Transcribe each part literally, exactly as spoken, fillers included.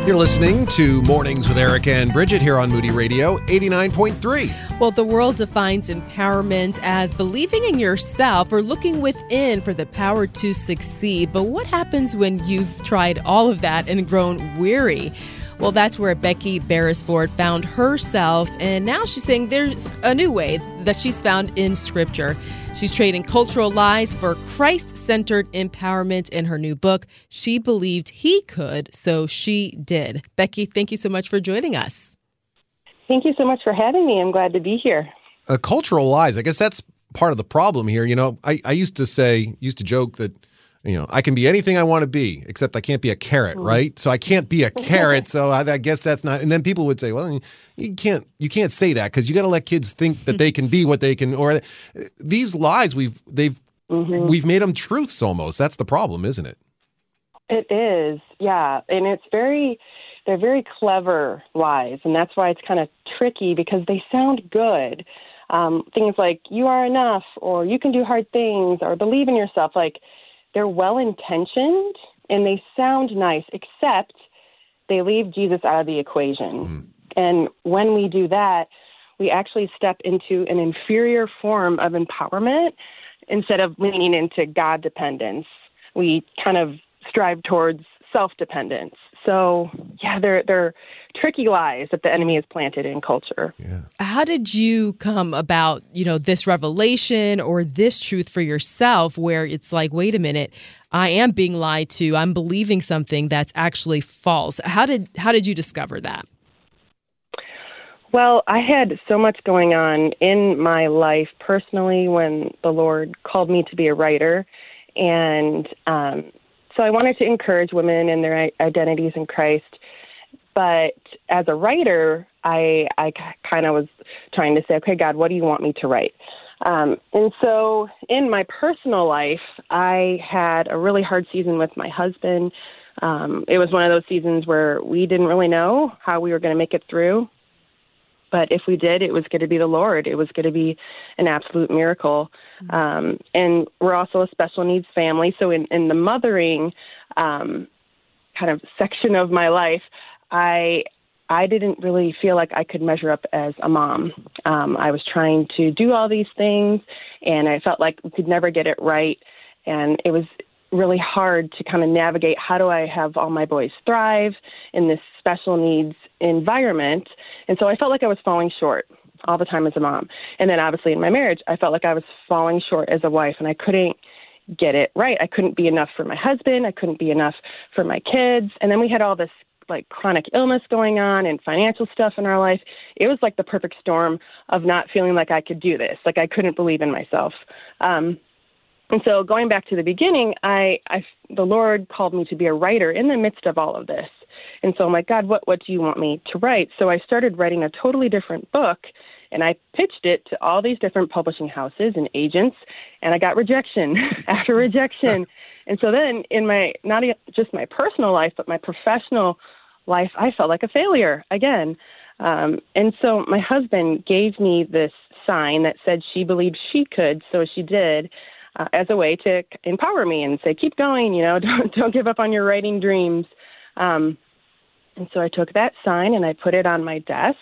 You're listening to Mornings with Eric and Bridget here on Moody Radio, eighty-nine point three. Well, the world defines empowerment as believing in yourself or looking within for the power to succeed. But what happens when you've tried all of that and grown weary? Well, that's where Becky Beresford found herself, and now she's saying there's a new way that she's found in Scripture. She's trading cultural lies for Christ-centered empowerment in her new book. She believed he could, so she did. Becky, thank you so much for joining us. Thank you so much for having me. I'm glad to be here. Uh, cultural lies, I guess that's part of the problem here. You know, I, I used to say, used to joke that, you know, I can be anything I want to be, except I can't be a carrot, Mm. right? So I can't be a carrot, so I, I guess that's not. And then people would say, well, you can't, you can't say that because you got to let kids think that they can be what they can. Or these lies, we've they've Mm-hmm. we've made them truths almost. That's the problem, isn't it? It is, yeah, and it's very, they're very clever lies, and that's why it's kind of tricky because they sound good. Um, things like you are enough, or you can do hard things, or believe in yourself, like. They're well-intentioned, and they sound nice, except they leave Jesus out of the equation. Mm. And when we do that, we actually step into an inferior form of empowerment instead of leaning into God dependence. We kind of strive towards self-dependence. So, yeah, they're they're tricky lies that the enemy has planted in culture. Yeah. How did you come about, you know, this revelation or this truth for yourself where it's like, wait a minute, I am being lied to. I'm believing something that's actually false. How did how did you discover that? Well, I had so much going on in my life personally when the Lord called me to be a writer. And um, so I wanted to encourage women in their identities in Christ. But as a writer, I, I kind of was trying to say, okay, God, what do you want me to write? Um, and so in my personal life, I had a really hard season with my husband. Um, it was one of those seasons where we didn't really know how we were going to make it through. But if we did, it was going to be the Lord. It was going to be an absolute miracle. Mm-hmm. Um, and we're also a special needs family. So in, in the mothering um, kind of section of my life, I I didn't really feel like I could measure up as a mom. Um, I was trying to do all these things, and I felt like we could never get it right. And it was really hard to kind of navigate how do I have all my boys thrive in this special needs environment. And so I felt like I was falling short all the time as a mom. And then obviously in my marriage, I felt like I was falling short as a wife, and I couldn't get it right. I couldn't be enough for my husband. I couldn't be enough for my kids. And then we had all this like chronic illness going on and financial stuff in our life. It was like the perfect storm of not feeling like I could do this. Like I couldn't believe in myself. Um, and so going back to the beginning, I, I, the Lord called me to be a writer in the midst of all of this. And so I'm like, God, what, what do you want me to write? So I started writing a totally different book, and I pitched it to all these different publishing houses and agents, and I got rejection after rejection. And so then in my, not just my personal life, but my professional life, I felt like a failure again. Um, and so my husband gave me this sign that said she believed she could, so she did, uh, as a way to empower me and say, keep going, you know, don't, don't give up on your writing dreams. Um, and so I took that sign and I put it on my desk.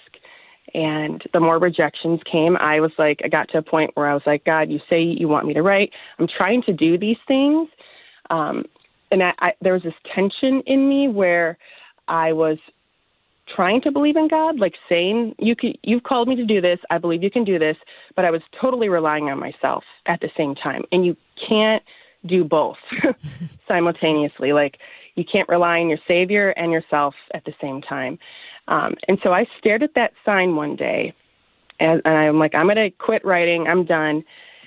And the more rejections came, I was like, I got to a point where I was like, God, you say you want me to write. I'm trying to do these things. Um, and I, I, there was this tension in me where I was trying to believe in God, like saying, you can, you've called me to do this. I believe you can do this. But I was totally relying on myself at the same time. And you can't do both simultaneously. Like you can't rely on your Savior and yourself at the same time. Um, and so I stared at that sign one day, and, and I'm like, I'm going to quit writing. I'm done.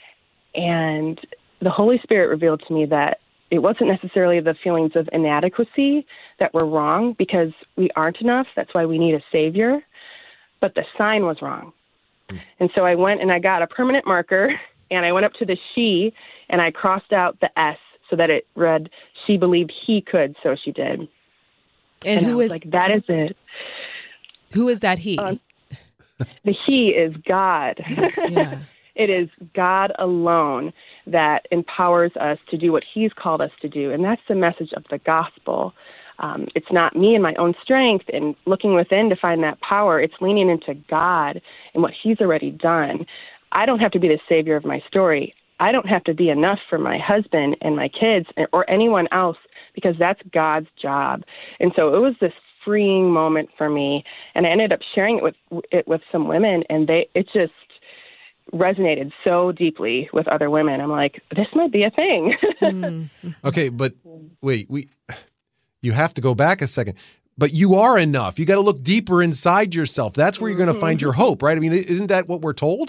And the Holy Spirit revealed to me that it wasn't necessarily the feelings of inadequacy that were wrong, because we aren't enough. That's why we need a Savior. But the sign was wrong. Mm. And so I went and I got a permanent marker, and I went up to the she, and I crossed out the S so that it read, she believed he could, so she did. And, and who is like, that is it. Who is that he? Um, the he is God. Yeah. It is God alone that empowers us to do what he's called us to do. And that's the message of the gospel. Um, it's not me and my own strength and looking within to find that power. It's leaning into God and what he's already done. I don't have to be the savior of my story. I don't have to be enough for my husband and my kids or anyone else, because that's God's job. And so it was this freeing moment for me. And I ended up sharing it with it with some women, and they it just resonated so deeply with other women. I'm like, this might be a thing. Mm. Okay, but wait, we you have to go back a second. But you are enough. You got to look deeper inside yourself. That's where you're going to find your hope, right? I mean, isn't that what we're told?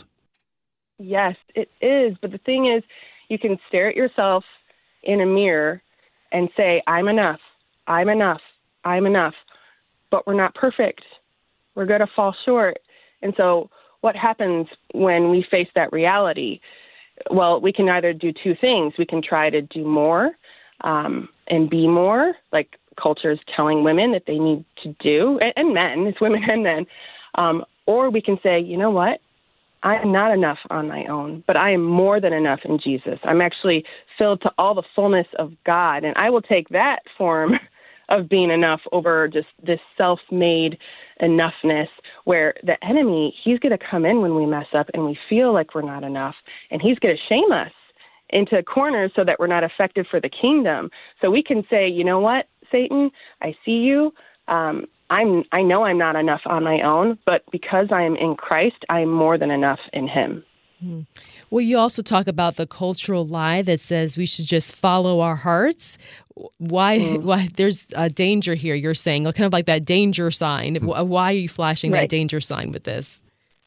Yes, it is. But the thing is, you can stare at yourself in a mirror and say, I'm enough, I'm enough, I'm enough. But we're not perfect. We're going to fall short. And so what happens when we face that reality? Well, we can either do two things. We can try to do more um, and be more, like culture is telling women that they need to do, and, and men, it's women and men. Um, or we can say, you know what? I am not enough on my own, but I am more than enough in Jesus. I'm actually filled to all the fullness of God, and I will take that form of being enough over just this self-made enoughness, where the enemy, he's going to come in when we mess up and we feel like we're not enough, and he's going to shame us into corners so that we're not effective for the kingdom. So we can say, you know what, Satan, I see you. Um, I'm, I know I'm not enough on my own, but because I am in Christ, I am more than enough in him. Hmm. Well, you also talk about the cultural lie that says we should just follow our hearts. Why? Mm. Why? There's a danger here, you're saying, kind of like that danger sign. Mm. Why are you flashing right. that danger sign with this?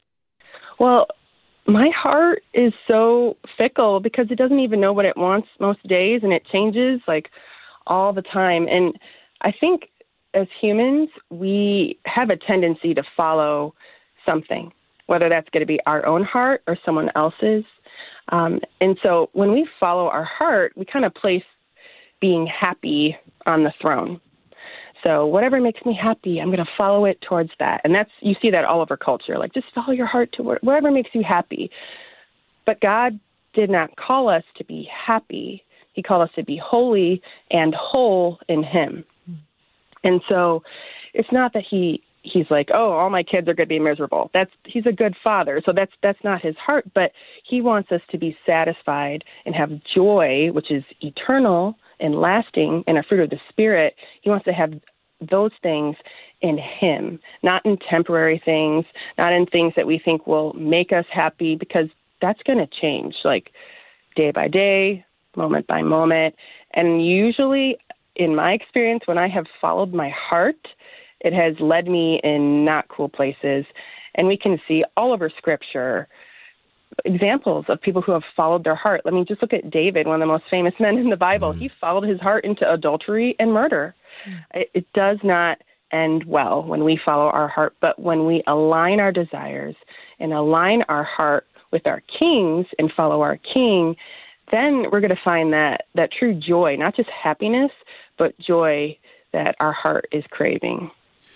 Well, my heart is so fickle because it doesn't even know what it wants most days, and it changes like all the time. And I think as humans, we have a tendency to follow something, whether that's going to be our own heart or someone else's. Um, and so when we follow our heart, we kind of place being happy on the throne. So whatever makes me happy, I'm going to follow it towards that. And that's, you see that all over culture, like just follow your heart to whatever makes you happy. But God did not call us to be happy. He called us to be holy and whole in him. And so it's not that he he's like, oh, all my kids are going to be miserable. That's he's a good father. So that's that's not his heart. But he wants us to be satisfied and have joy, which is eternal and lasting, and a fruit of the Spirit. He wants to have those things in him, not in temporary things, not in things that we think will make us happy, because that's going to change, like day by day, moment by moment. And usually, in my experience, when I have followed my heart, it has led me in not cool places. And we can see all over Scripture examples of people who have followed their heart. I mean, just look at David, one of the most famous men in the Bible. Mm. He followed his heart into adultery and murder. Mm. It, it does not end well when we follow our heart, but when we align our desires and align our heart with our kings and follow our king, then we're going to find that, that true joy, not just happiness, but joy that our heart is craving.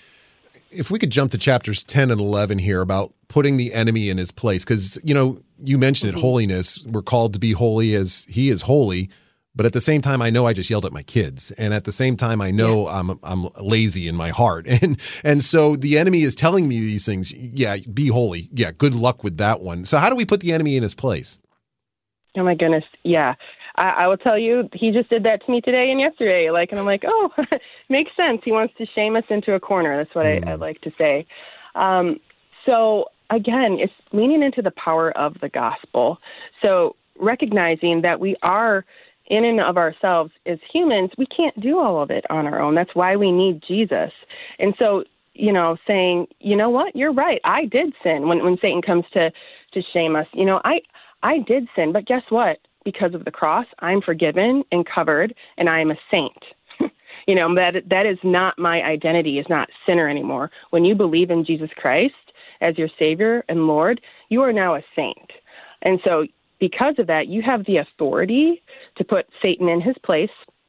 If we could jump to chapters ten and eleven here about putting the enemy in his place, because, you know, you mentioned it, mm-hmm. holiness. We're called to be holy as he is holy. But at the same time, I know I just yelled at my kids. And at the same time, I know yeah. I'm I'm lazy in my heart. And and so the enemy is telling me these things. Yeah, be holy. Yeah, good luck with that one. So how do we put the enemy in his place? Oh, my goodness. Yeah. I, I will tell you, he just did that to me today and yesterday. Like, and I'm like, oh, makes sense. He wants to shame us into a corner. That's what mm. I, I like to say. Um, so, again, it's leaning into the power of the gospel. So recognizing that we are, in and of ourselves as humans, we can't do all of it on our own. That's why we need Jesus. And so, you know, saying, you know what, you're right. I did sin when, when Satan comes to, to shame us. You know, I, I did sin, but guess what? Because of the cross, I'm forgiven and covered, and I am a saint. you know, that that is not my identity, is not sinner anymore. When you believe in Jesus Christ as your Savior and Lord, you are now a saint. And so because of that, you have the authority to put Satan in his place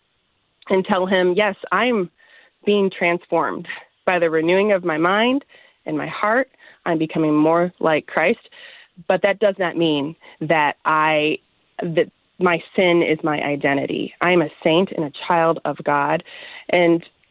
and tell him, yes, I'm being transformed by the renewing of my mind and my heart. I'm becoming more like Christ. But that does not mean that I that my sin is my identity. I am a saint and a child of God. And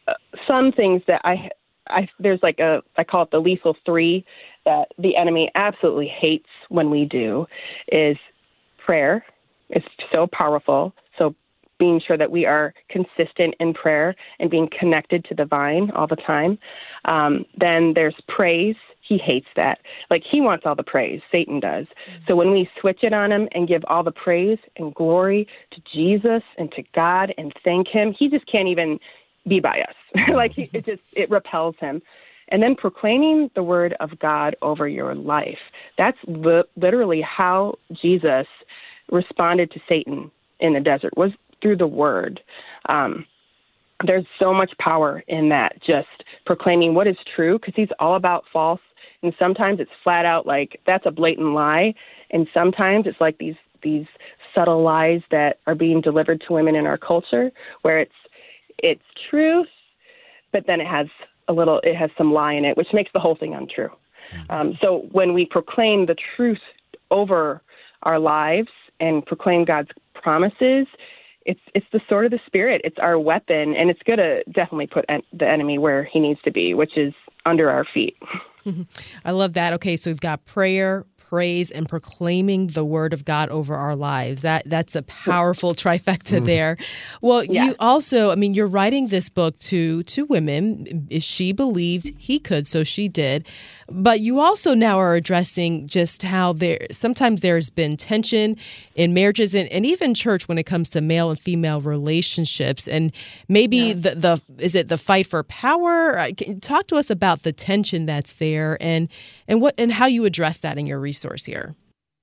uh, some things that I, I there's like a I call it the lethal three that the enemy absolutely hates when we do is prayer. It's so powerful. So being sure that we are consistent in prayer and being connected to the vine all the time. Um, then there's praise. He hates that. Like, he wants all the praise. Satan does. Mm-hmm. So when we switch it on him and give all the praise and glory to Jesus and to God and thank him, he just can't even be by us. Like, he, it just, it repels him. And then proclaiming the word of God over your life. That's li- literally how Jesus responded to Satan in the desert, was through the word. Um, there's so much power in that, just proclaiming what is true, because he's all about false. And sometimes it's flat out like, that's a blatant lie. And sometimes it's like these these subtle lies that are being delivered to women in our culture, where it's it's truth, but then it has a little, it has some lie in it, which makes the whole thing untrue. Um, so when we proclaim the truth over our lives and proclaim God's promises, it's it's the sword of the Spirit. It's our weapon, and it's going to definitely put en- the enemy where he needs to be, which is under our feet. I love that. Okay, so we've got prayer, praise, and proclaiming the word of God over our lives. That that's a powerful trifecta there. Well, Yeah. you also, I mean, you're writing this book to to women. She believed he could, so she did. But you also now are addressing just how there sometimes there's been tension in marriages and, and even church when it comes to male and female relationships. And maybe Yeah. the, the is it the fight for power? Uh, can- Talk to us about the tension that's there and and what and how you address that in your resource here.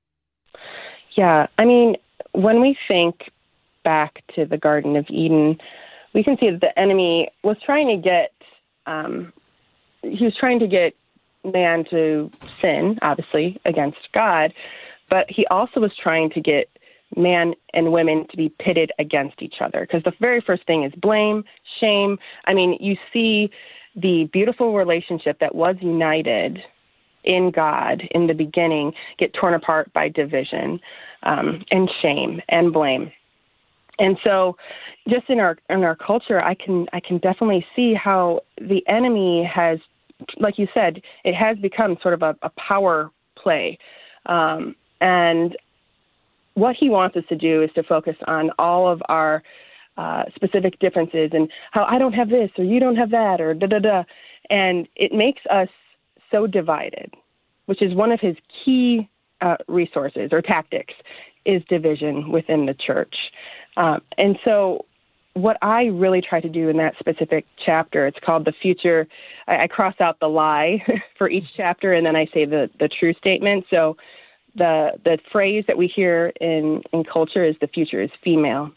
Yeah, I mean, when we think back to the Garden of Eden, we can see that the enemy was trying to get, um, he was trying to get man to sin, obviously, against God, but he also was trying to get man and women to be pitted against each other, because the very first thing is blame, shame. I mean, you see the beautiful relationship that was united in God in the beginning get torn apart by division um, and shame and blame. And so just in our in our culture, I can I can definitely see how the enemy has, like you said, it has become sort of a, a power play. Um, and what he wants us to do is to focus on all of our uh, specific differences and how I don't have this or you don't have that or da-da-da. And it makes us so divided, which is one of his key uh, resources or tactics, is division within the church. Um, and so what I really try to do in that specific chapter, it's called The Future. I, I cross out the lie for each chapter, and then I say the, the true statement. So the the phrase that we hear in, in culture is the future is female.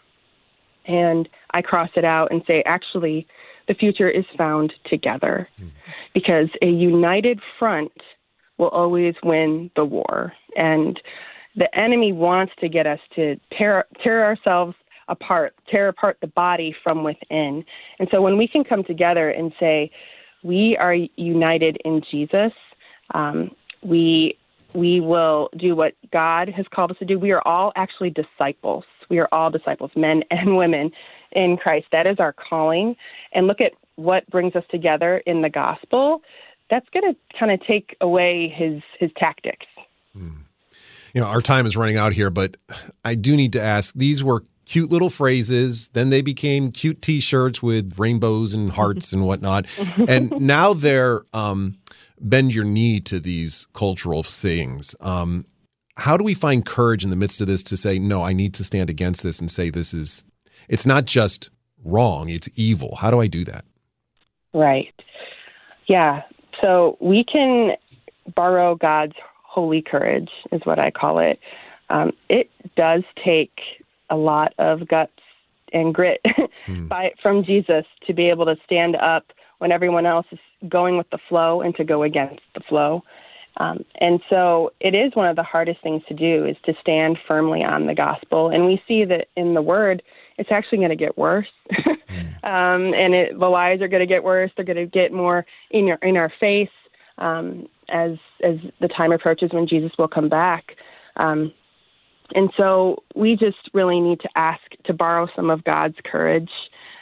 And I cross it out and say, actually, the future is found together, mm. because a united front will always win the war. And the enemy wants to get us to tear tear ourselves apart, tear apart the body from within. And so when we can come together and say, we are united in Jesus, um, we we will do what God has called us to do. We are all actually disciples. We are all disciples, men and women in Christ. That is our calling. And look at what brings us together in the gospel. That's going to kind of take away his his tactics. Hmm. You know, our time is running out here, but I do need to ask, these were cute little phrases. Then they became cute T-shirts with rainbows and hearts and whatnot. And now they're um, bend your knee to these cultural sayings. Um, how do we find courage in the midst of this to say, no, I need to stand against this and say this is, it's not just wrong, it's evil. How do I do that? Right. Yeah. So we can borrow God's holy courage, is what I call it. Um, it does take a lot of guts and grit mm. by from Jesus to be able to stand up when everyone else is going with the flow and to go against the flow. Um, and so it is one of the hardest things to do, is to stand firmly on the gospel. And we see that in the word, it's actually going to get worse. mm. um, and it, the lies are going to get worse. They're going to get more in your, in our face um, as as the time approaches when Jesus will come back. Um, and so we just really need to ask to borrow some of God's courage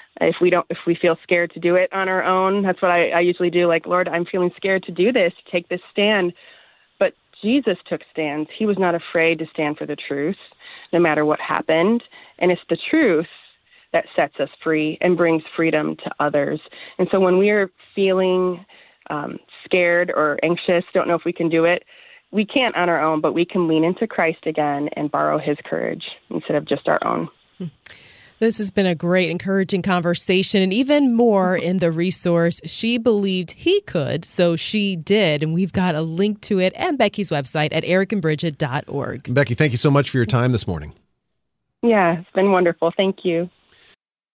If we don't, if we feel scared to do it on our own, that's what I, I usually do. Like, Lord, I'm feeling scared to do this, to take this stand. But Jesus took stands. He was not afraid to stand for the truth, no matter what happened. And it's the truth that sets us free and brings freedom to others. And so when we are feeling um, scared or anxious, don't know if we can do it, we can't on our own, but we can lean into Christ again and borrow his courage instead of just our own. This has been a great, encouraging conversation, and even more in the resource, She Believed He Could, So She Did. And we've got a link to it and Becky's website at eric and bridget dot org. Becky, thank you so much for your time this morning. Yeah, it's been wonderful. Thank you.